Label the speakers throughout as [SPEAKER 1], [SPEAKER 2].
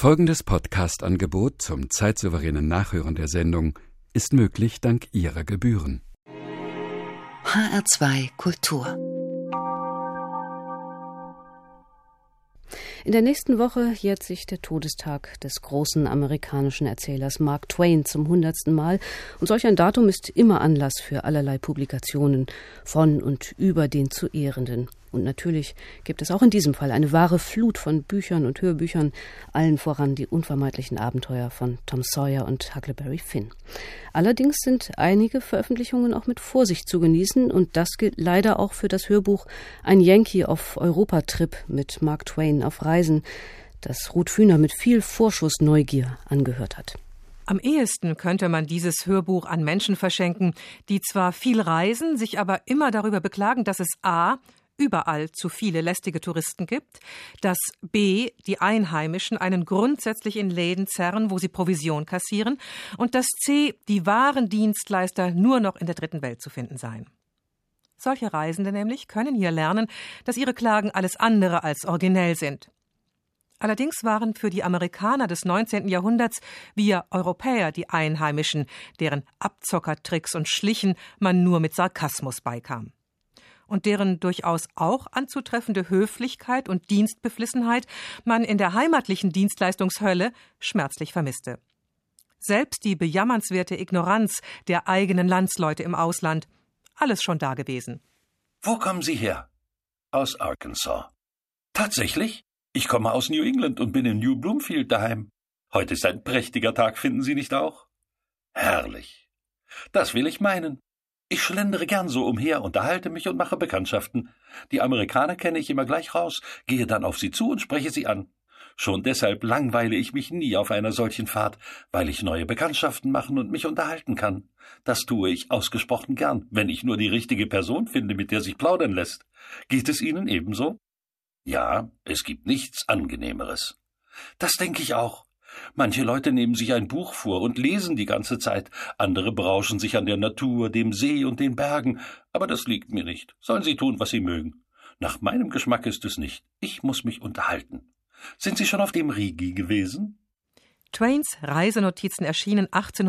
[SPEAKER 1] Folgendes Podcast-Angebot zum zeitsouveränen Nachhören der Sendung ist möglich dank Ihrer Gebühren.
[SPEAKER 2] HR2 Kultur.
[SPEAKER 3] In der nächsten Woche jährt sich der Todestag des großen amerikanischen Erzählers Mark Twain zum 100. Mal. Und solch ein Datum ist immer Anlass für allerlei Publikationen von und über den zu Ehrenden. Und natürlich gibt es auch in diesem Fall eine wahre Flut von Büchern und Hörbüchern, allen voran die unvermeidlichen Abenteuer von Tom Sawyer und Huckleberry Finn. Allerdings sind einige Veröffentlichungen auch mit Vorsicht zu genießen und das gilt leider auch für das Hörbuch Ein Yankee auf Europatrip mit Mark Twain auf Reisen, das Ruth Fühner mit viel Vorschussneugier angehört hat.
[SPEAKER 4] Am ehesten könnte man dieses Hörbuch an Menschen verschenken, die zwar viel reisen, sich aber immer darüber beklagen, dass es a. überall zu viele lästige Touristen gibt, dass b. die Einheimischen einen grundsätzlich in Läden zerren, wo sie Provision kassieren und dass c. die wahren Dienstleister nur noch in der dritten Welt zu finden seien. Solche Reisende nämlich können hier lernen, dass ihre Klagen alles andere als originell sind. Allerdings waren für die Amerikaner des 19. Jahrhunderts wir Europäer die Einheimischen, deren Abzockertricks und Schlichen man nur mit Sarkasmus beikam. Und deren durchaus auch anzutreffende Höflichkeit und Dienstbeflissenheit man in der heimatlichen Dienstleistungshölle schmerzlich vermisste. Selbst die bejammernswerte Ignoranz der eigenen Landsleute im Ausland, alles schon dagewesen.
[SPEAKER 5] Wo kommen Sie her? Aus Arkansas. Tatsächlich? Ich komme aus New England und bin in New Bloomfield daheim. Heute ist ein prächtiger Tag, finden Sie nicht auch? Herrlich. Das will ich meinen. Ich schlendere gern so umher, unterhalte mich und mache Bekanntschaften. Die Amerikaner kenne ich immer gleich raus, gehe dann auf sie zu und spreche sie an. Schon deshalb langweile ich mich nie auf einer solchen Fahrt, weil ich neue Bekanntschaften machen und mich unterhalten kann. Das tue ich ausgesprochen gern, wenn ich nur die richtige Person finde, mit der sich plaudern lässt. Geht es Ihnen ebenso? Ja, es gibt nichts Angenehmeres. Das denke ich auch. Manche Leute nehmen sich ein Buch vor und lesen die ganze Zeit, andere berauschen sich an der Natur, dem See und den Bergen, aber das liegt mir nicht. Sollen sie tun, was sie mögen. Nach meinem Geschmack ist es nicht. Ich muss mich unterhalten. Sind Sie schon auf dem Rigi gewesen?
[SPEAKER 4] Twains Reisenotizen erschienen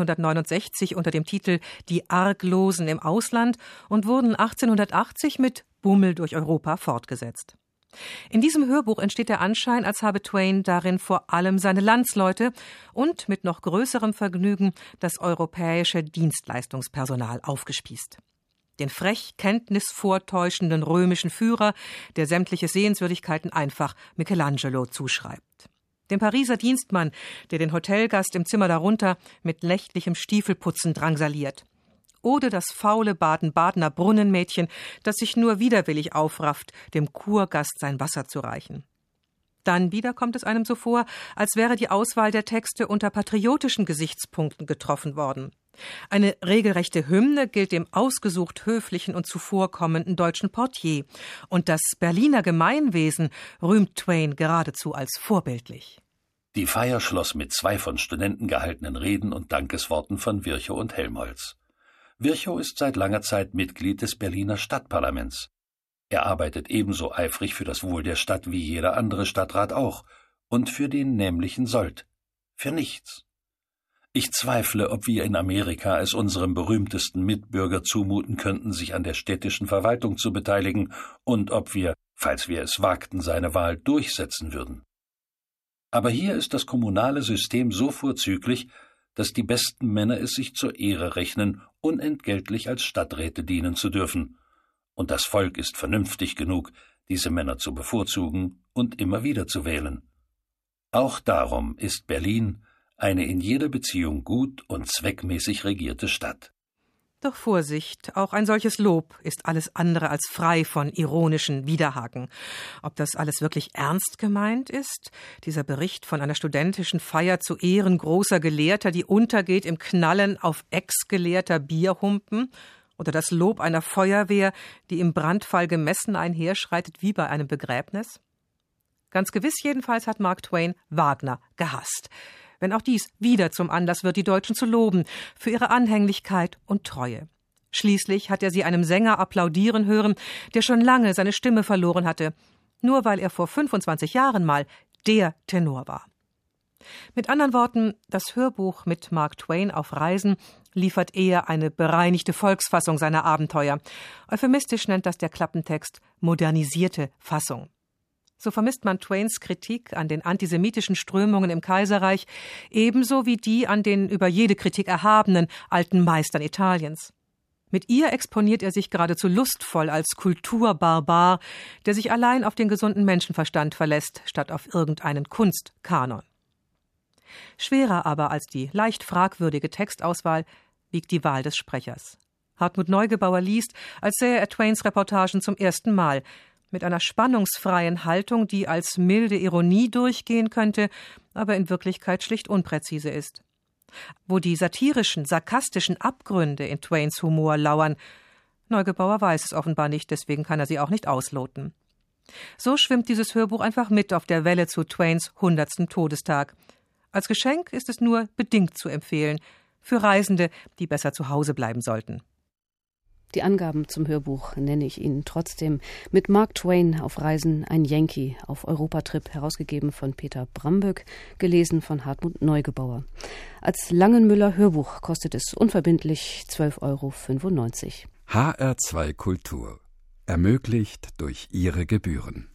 [SPEAKER 4] 1869 unter dem Titel Die Arglosen im Ausland und wurden 1880 mit Bummel durch Europa fortgesetzt. In diesem Hörbuch entsteht der Anschein, als habe Twain darin vor allem seine Landsleute und mit noch größerem Vergnügen das europäische Dienstleistungspersonal aufgespießt. Den frech kenntnisvortäuschenden römischen Führer, der sämtliche Sehenswürdigkeiten einfach Michelangelo zuschreibt. Den Pariser Dienstmann, der den Hotelgast im Zimmer darunter mit nächtlichem Stiefelputzen drangsaliert. Oder das faule Baden-Badener Brunnenmädchen, das sich nur widerwillig aufrafft, dem Kurgast sein Wasser zu reichen. Dann wieder kommt es einem so vor, als wäre die Auswahl der Texte unter patriotischen Gesichtspunkten getroffen worden. Eine regelrechte Hymne gilt dem ausgesucht höflichen und zuvorkommenden deutschen Portier. Und das Berliner Gemeinwesen rühmt Twain geradezu als vorbildlich.
[SPEAKER 5] Die Feier schloss mit 2 von Studenten gehaltenen Reden und Dankesworten von Virchow und Helmholtz. Virchow ist seit langer Zeit Mitglied des Berliner Stadtparlaments. Er arbeitet ebenso eifrig für das Wohl der Stadt wie jeder andere Stadtrat auch und für den nämlichen Sold. Für nichts. Ich zweifle, ob wir in Amerika es unserem berühmtesten Mitbürger zumuten könnten, sich an der städtischen Verwaltung zu beteiligen und ob wir, falls wir es wagten, seine Wahl durchsetzen würden. Aber hier ist das kommunale System so vorzüglich, dass die besten Männer es sich zur Ehre rechnen, unentgeltlich als Stadträte dienen zu dürfen. Und das Volk ist vernünftig genug, diese Männer zu bevorzugen und immer wieder zu wählen. Auch darum ist Berlin eine in jeder Beziehung gut und zweckmäßig regierte Stadt.
[SPEAKER 4] Doch Vorsicht, auch ein solches Lob ist alles andere als frei von ironischen Widerhaken. Ob das alles wirklich ernst gemeint ist? Dieser Bericht von einer studentischen Feier zu Ehren großer Gelehrter, die untergeht im Knallen auf ex-gelehrter Bierhumpen? Oder das Lob einer Feuerwehr, die im Brandfall gemessen einherschreitet wie bei einem Begräbnis? Ganz gewiss jedenfalls hat Mark Twain Wagner gehasst. Wenn auch dies wieder zum Anlass wird, die Deutschen zu loben, für ihre Anhänglichkeit und Treue. Schließlich hat er sie einem Sänger applaudieren hören, der schon lange seine Stimme verloren hatte, nur weil er vor 25 Jahren mal der Tenor war. Mit anderen Worten, das Hörbuch mit Mark Twain auf Reisen liefert eher eine bereinigte Volksfassung seiner Abenteuer. Euphemistisch nennt das der Klappentext modernisierte Fassung. So vermisst man Twains Kritik an den antisemitischen Strömungen im Kaiserreich ebenso wie die an den über jede Kritik erhabenen alten Meistern Italiens. Mit ihr exponiert er sich geradezu lustvoll als Kulturbarbar, der sich allein auf den gesunden Menschenverstand verlässt, statt auf irgendeinen Kunstkanon. Schwerer aber als die leicht fragwürdige Textauswahl wiegt die Wahl des Sprechers. Hartmut Neugebauer liest, als sähe er Twains Reportagen zum ersten Mal, mit einer spannungsfreien Haltung, die als milde Ironie durchgehen könnte, aber in Wirklichkeit schlicht unpräzise ist. Wo die satirischen, sarkastischen Abgründe in Twains Humor lauern, Neugebauer weiß es offenbar nicht, deswegen kann er sie auch nicht ausloten. So schwimmt dieses Hörbuch einfach mit auf der Welle zu Twains 100. Todestag. Als Geschenk ist es nur bedingt zu empfehlen, für Reisende, die besser zu Hause bleiben sollten.
[SPEAKER 3] Die Angaben zum Hörbuch nenne ich Ihnen trotzdem. Mit Mark Twain auf Reisen, ein Yankee auf Europatrip, herausgegeben von Peter Bramböck, gelesen von Hartmut Neugebauer. Als Langenmüller Hörbuch kostet es unverbindlich 12,95 €.
[SPEAKER 1] HR2 Kultur. Ermöglicht durch Ihre Gebühren.